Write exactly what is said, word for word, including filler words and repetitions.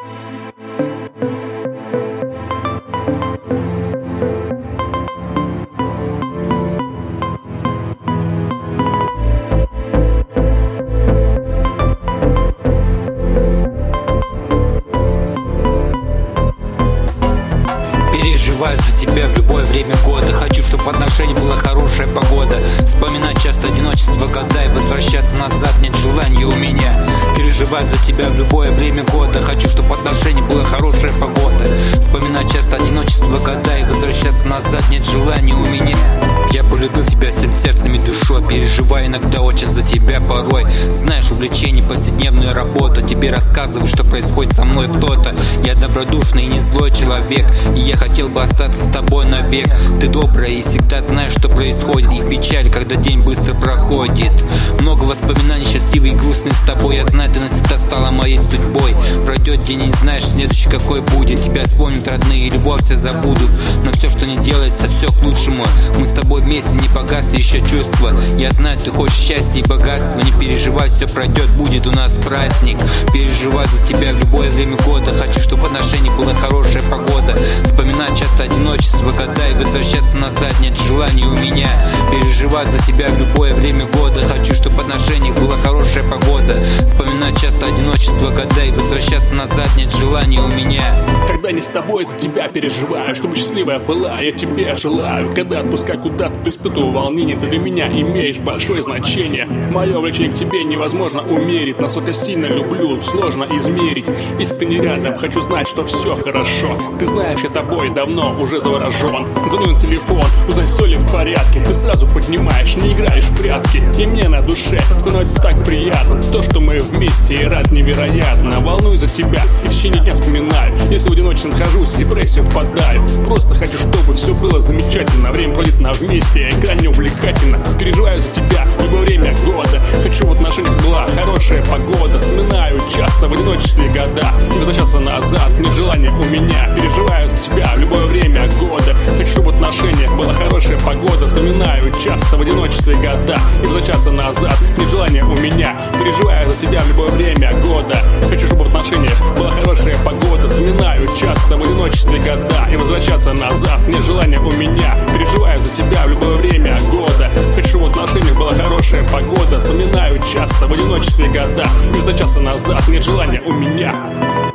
Переживаю за тебя в любое время года. Хочу, чтобы в отношениях была хорошая погода. Вспоминать часто одиночество года и возвращаться назад нет желания у меня. Переживаю за тебя в любое время года. Хочу, чтобы в отношениях была хорошая погода. Вспоминать часто одиночество года и возвращаться назад нет желания у меня. Я полюбил тебя всем сердцем и душой. Переживаю иногда очень за тебя порой. Знаешь, увлечение, повседневная работа. Тебе рассказываю, что происходит со мной кто-то. Я добродушный и не злой человек, и я хотел бы остаться с тобой навек. Ты добрая и всегда знаешь, что происходит. И печаль, когда день быстро проходит. Много воспоминаний, счастливые и грустные с тобой. Я знаю, ты навсегда стала моей судьбой. Пройдет день и не знаешь, следующий какой будет. Тебя вспомнят родные и любовь все забудут. Но все, что не делается, все к лучшему. Мы с тобой вместе, не погасли еще чувства. Я знаю, ты хочешь счастья и богатства. Не переживай, все пройдет, будет у нас праздник. Переживай за тебя в любое время года. Хочу, чтобы в отношениях была хорошая погода. Вспоминать часто одиночество года и возвращаться назад нет желания у меня. Переживать за тебя в любое время года. Хочу, чтобы в отношениях была хорошая погода. Вспоминать часто одиночество года и возвращаться назад нет желания у меня. Когда не с тобой, за тебя переживаю, чтобы счастливая была, я тебе желаю. Когда отпускай куда-то, ты испытывал волнение, ты для меня имеешь большое значение. Мое влечение к тебе невозможно умерить. Насколько сильно люблю, сложно измерить. Если ты не рядом, хочу знать, что все хорошо. Ты знаешь, я тобой давно уже заворожен. Звоню на телефон, узнай, все ли в порядке. Ты сразу поднимаешь, не играешь в прятки. И мне на душе становится так приятно то, что мы вместе, и рад невероятно. Волнуюсь за тебя и в течение дня вспоминаю. Если в одиночестве нахожусь, в депрессию впадаю. Просто хочу, чтобы все было замечательно. Время пройдет на вместе, крайне увлекательно. Переживаю за тебя в любое время года. Хочу в отношениях была хорошая погода. Вспоминаю часто в одиночестве года и возвращаться назад нет желания у меня. Переживаю за тебя в любое время года. Хочу, чтобы в отношениях была хорошая погода. Вспоминаю часто в одиночестве года и возвращаться назад нет желания у меня. Переживаю за тебя в любое время года. Хочу, чтобы в отношениях была хорошая погода. Вспоминаю часто в одиночестве года и возвращаться назад нет желания у меня. Переживаю за тебя в любое время года. Хочу, чтобы в отношениях была хорошая погода. Вспоминаю часто в одиночестве года и возвращаться назад нет желания у меня.